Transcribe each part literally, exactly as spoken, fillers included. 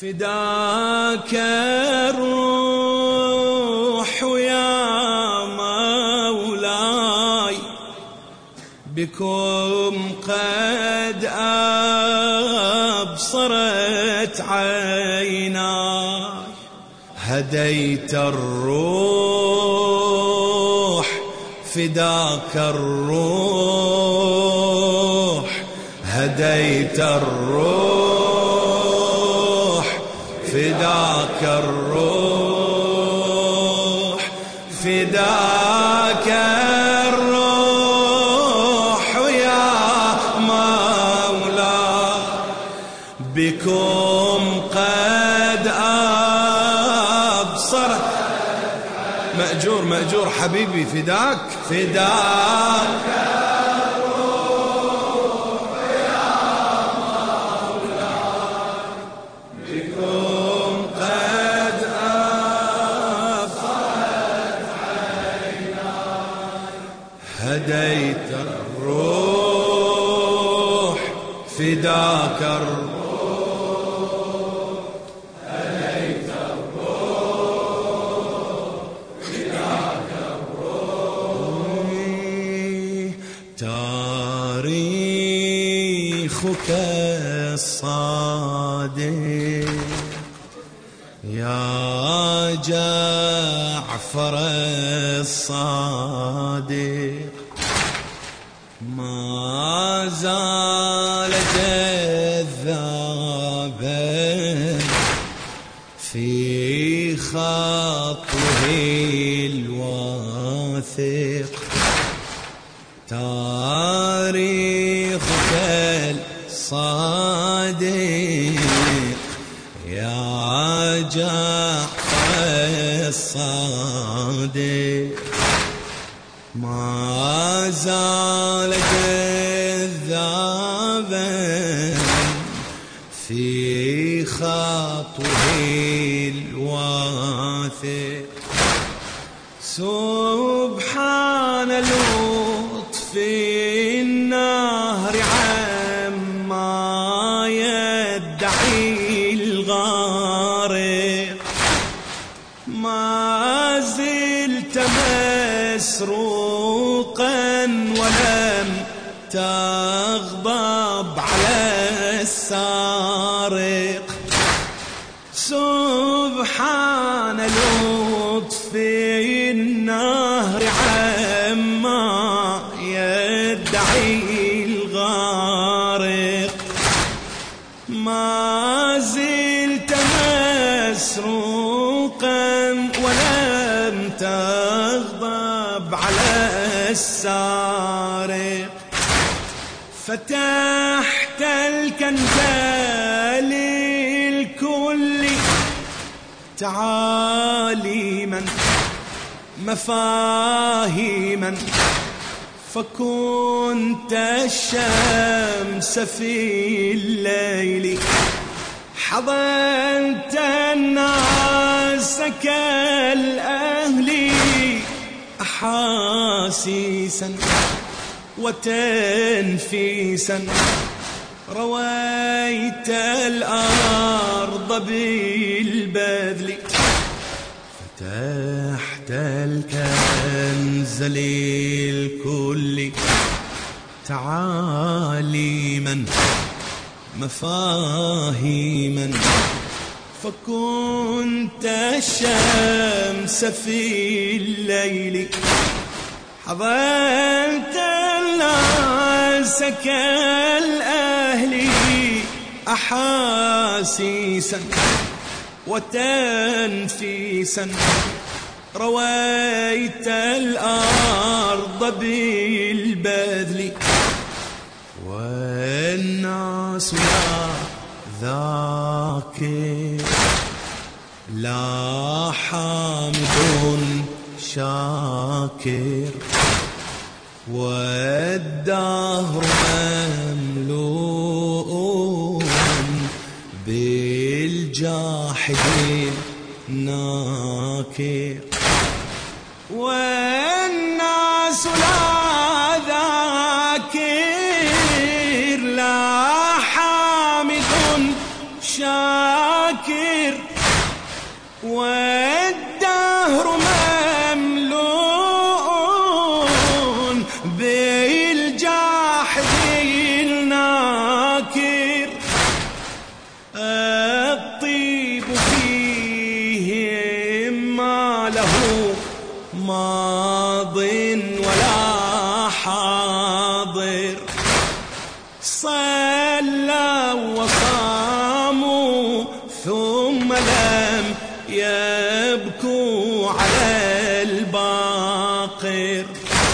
فداك الروح ويا مولاي، بكم قد أبصرت عيناي. هديت الروح فداك الروح، هديت الروح فداك الروح، فداك الروح ويا مولاي، بكم قد أبصرت. مأجور مأجور حبيبي، فداك فداك الروح ويا مولاي، بكم قد أبصرت عيناي. هديت الروح فداك الروح، تاريخك الصادق يا جعفر الصادق، ما زال جذابا في خطوه الواثق. تاريخك الصادق يا جعفر الصادق، ما زال جذابا في خطوه الواثق. سبحان لطف النهر عما يدعي الغارق، ما زلت مسروقا ولم تغضب على السارق. سبحان لطف النهر عما يدعي الغارق، ما زلت مسروقا ولم تغضب على السارق. فتحت الكنز للكل تعاليما مفاهيما، فكنت الشمس في الليل، حضنت الناس كالأهل أحاسيسا وتنفيسا، رويت الأرض بالبذل، فتحت الكنز للكل تعاليما مفاهيما، فكنت الشمس في الليل، حضنت الناس كالأهل أحاسيسا وتنفيسا، رويت الأرض بالبذل. والناس يا ذاكر لا حامد شاكر، والدهر مملوء بالجاحد ناكر. والناس لا ذاكر لا حامد شاكر، شاكر والدهر مملوء بالجاحد الناكر. الطيب فيهم ما له ماض ولا حاضر. صلوا وصاموا ثم لم يبكوا على الباقر.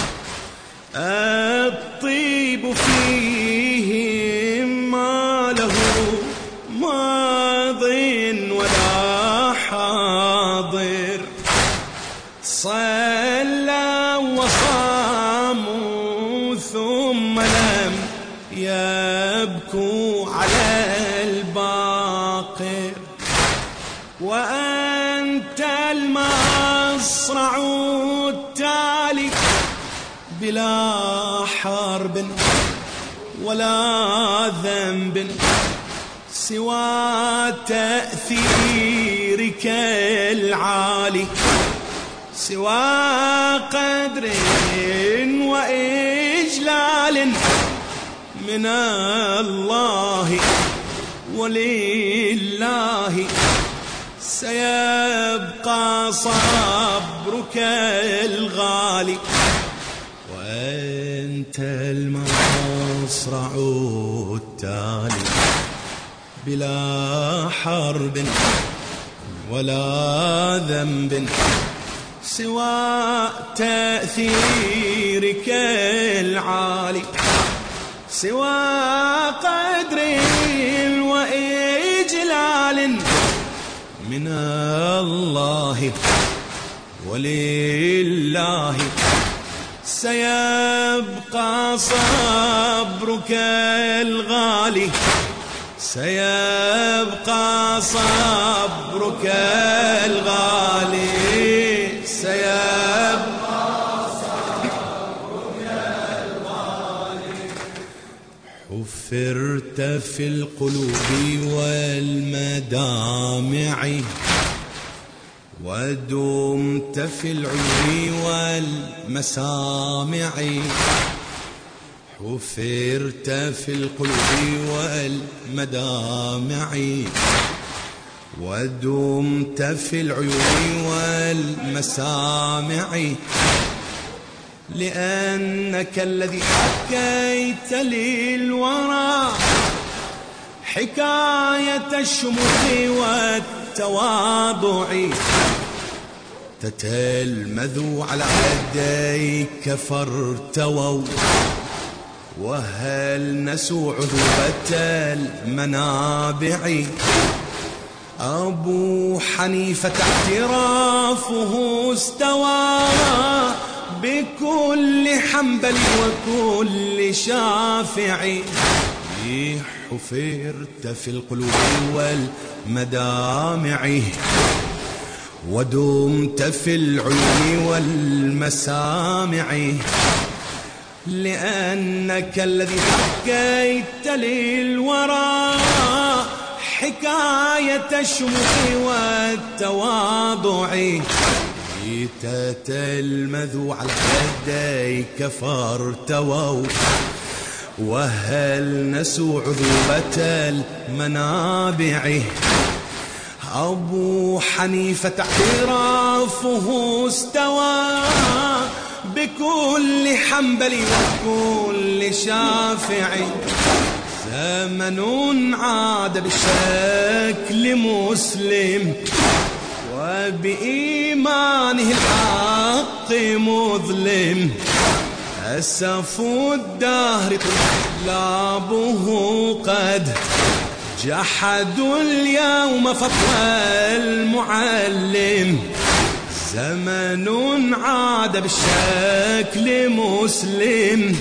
الطيب فيهم ما له ماض ولا حاضر. صلوا وصاموا ثم لم يبكوا على الباقر. وأنت المصرع التالي بلا حرب ولا ذنب سوى تأثيرك العالي، سوى قدر وإجلال من الله ولله. سيبقى صبرك الغالي وأنت المصرع التالي بلا حرب ولا ذنب سوى تأثيرك العالي، سوى قدر وإجلال من الله ولله. سيبقى صبرك الغالي، سيبقى صبرك الغالي، سيبقى صبرك الغالي. حفرت في القلوب والمدامع ودمت في العيون والمسامع. حفرت في القلوب والمدامع ودمت في العيون والمسامع. لأنك الذي حكيت للورى حكاية الشموخ والتواضع. تتلمذوا على يديك فارتووا وهل نسوا عذوبة المنابع. أبو حنيفة اعترافه استوى بكل حنبل وكل شافعي. حفرت في القلوب والمدامع ودمت في العيون والمسامع. لأنك الذي حكيت للورى حكاية الشموخ والتواضع. تتلمذوا على يديك فارتووا وهل نسوا عذوبة المنابع. أبو حنيفة اعترافه استوى بكل حنبل وكل شافعي. زمن عاد بشكل مسلم وبإيمانه الحق مظلم. أسف الدهر طلابه قد جحدوا اليوم فضل المعلم. زمن عاد بالشكل مسلم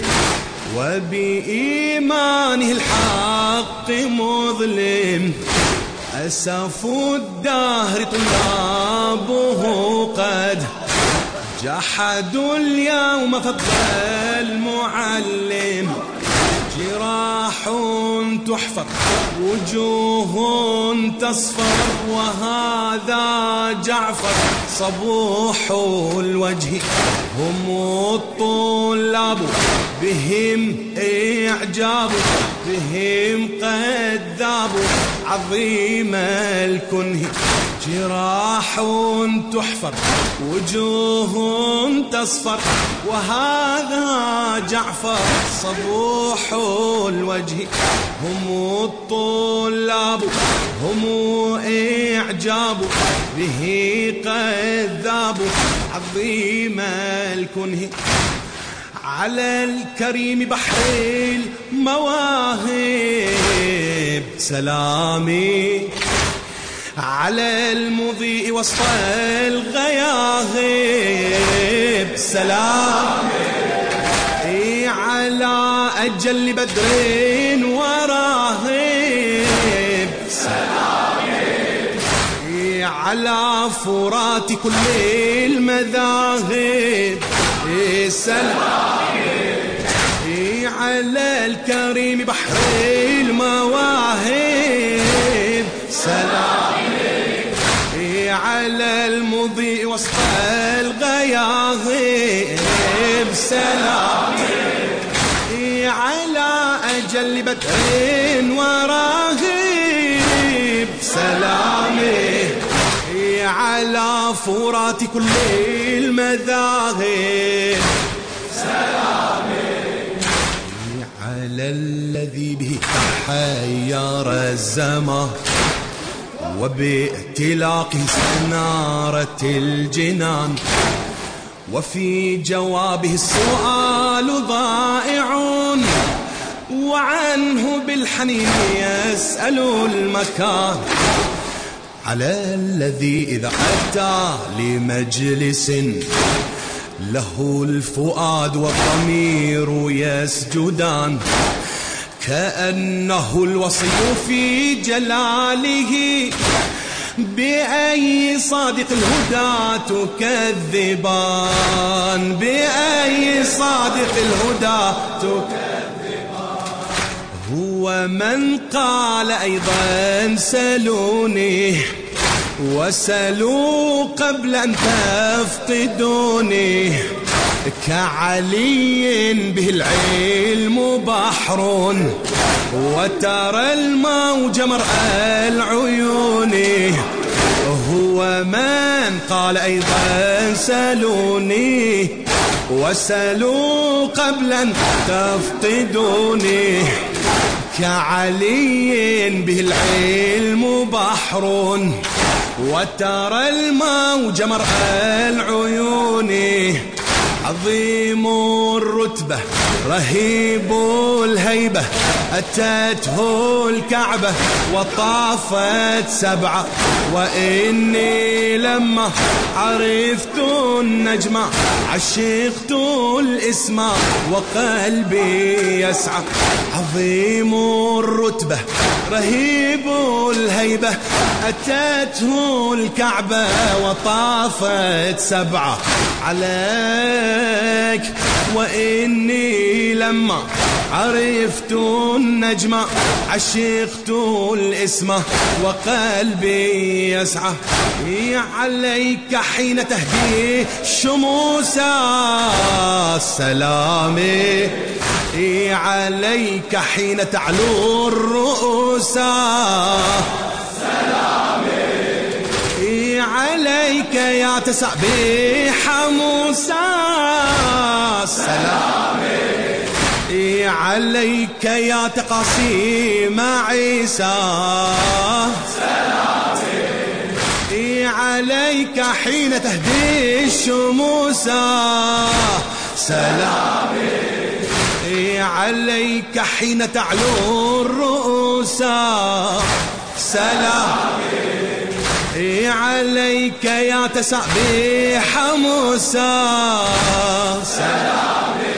وبإيمانه الحق مظلم. أسف الدهر طلابه قد جحدوا اليوم فضل المعلم. جراح تحفر وجوه تصفر وهذا جعفر صبوح الوجه هم الطلاب بهم إعجاب بهم قذاب عظيم الكنه جراح تحفر وجوه تصفر وهذا جعفر صبوح الوجه هم الطلاب هم إعجاب به قذاب عظيم الكنه على الكريم بحر المواهب سلامي على المضيء وسط الغياهب سلامي على أجل بدر وراهب سلامي على فرات كل المذاهب سلامي على الكريم بحر المواهب سلامي على المضيء وسط الغياهب سلامي على أجل بدر وراهب سلامي على فرات كل المذاهب سلامي على الذي به تحير الزمان وبائتلاقه استنارت الجنان وفي جوابه السؤال ضائع وعنه بالحنين يسأل المكان على الذي إذا أتى لمجلس له الفؤاد والضمير يسجدان كأنه الوصي في جلاله بأي صادق الهدى تكذبان بأي صادق الهدى تكذبان هو من قال أيضا سلوني وسلوا قبل أن تفقدوني كعلي به العلم بحر وترى الموج مرأى العيون هو من قال أيضا سلوني وسلوا قبل أن تفقدوني كعلي به العلم بحر وترى الموج مرأى العيون عظيم الرتبة رهيب الهيبة أتته الكعبة وطافت سبعة وإني لما عرفت النجمة عشقت الاسم وقلبي يسعى عظيم الرتبة رهيب الهيبة أتته الكعبة وطافت سبعة عليك وإني لما عرفت النجمة عشقت الاسم وقلبي يسعى عليك حين تهدي شموس السلام عليك حين تعلو الرؤوس السلام عليك يا تسبيح موسى السلام عليك يا تقاسيم عيسى سلام عليك حين تهدي الشموس سلام عليك حين تعلو الرؤوس سلام عليك يا تسبيح موسى سلام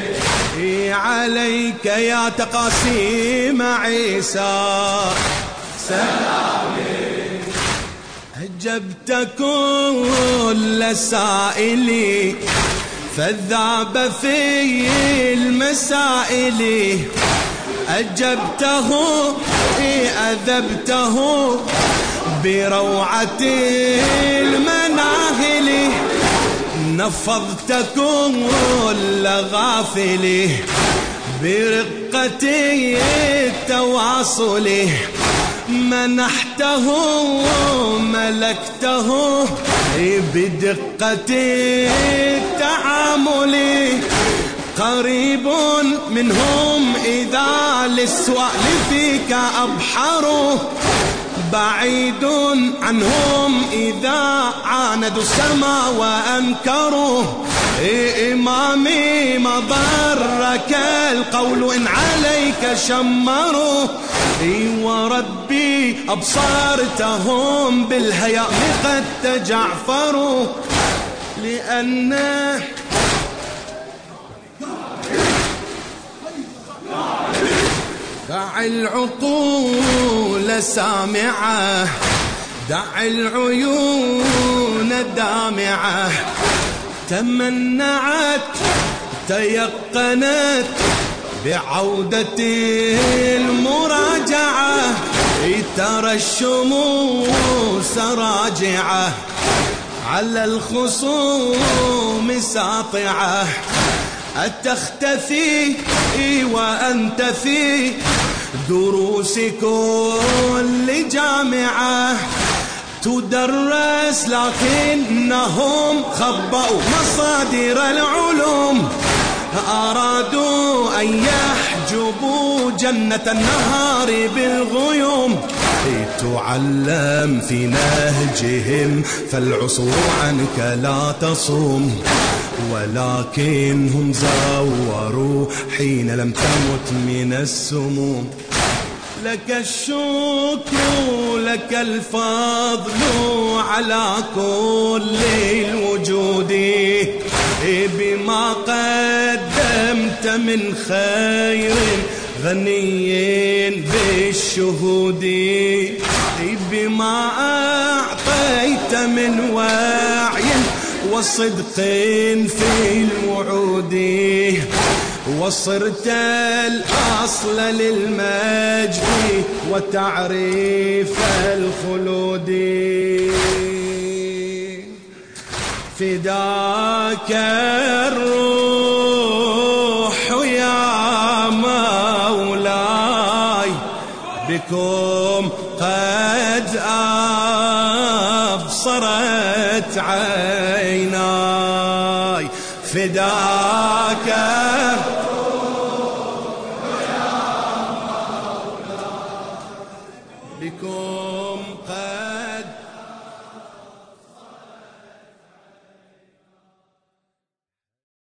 عليك يا تقاسيم عيسى سلام أجبت كل سائلي فذاب في المسائل أجبته أذبته بروعة المناهل نفضت كل غافل برقة التواصل منحته ملكته بدقة التعامل قريب منهم إذا للسؤال فيك أبحروا بعيد عنهم إذا عاندوا السما وأنكروا إمامي ما ضرك القول إن عليك شمروا وربي أبصرتهم بالهيام قد تجعفروا لأنه دع العقول سامعة دع العيون الدامعة تمنعت تيقنت بعودة المراجعة ترى الشموس راجعة على الخصوم ساطعة أتختفي وأنت في دروس كل جامعة تدرس لكنهم خبأوا مصادر العلوم أرادوا أن يحجبوا جنة النهار بالغيوم تعلم في نهجهم فالعصور عنك لا تصوم ولكنهم زوروا حين لم تمت من السموم لك الشكر لك الفضل على كل الوجود بما قدمت من خير غني بالشهود بما أعطيت من وعي وصدق في الوعود وصرت الأصل للمجد وتعريف الخلود فداك الروح يا مولاي بكم قد أبصرت عيناي فداك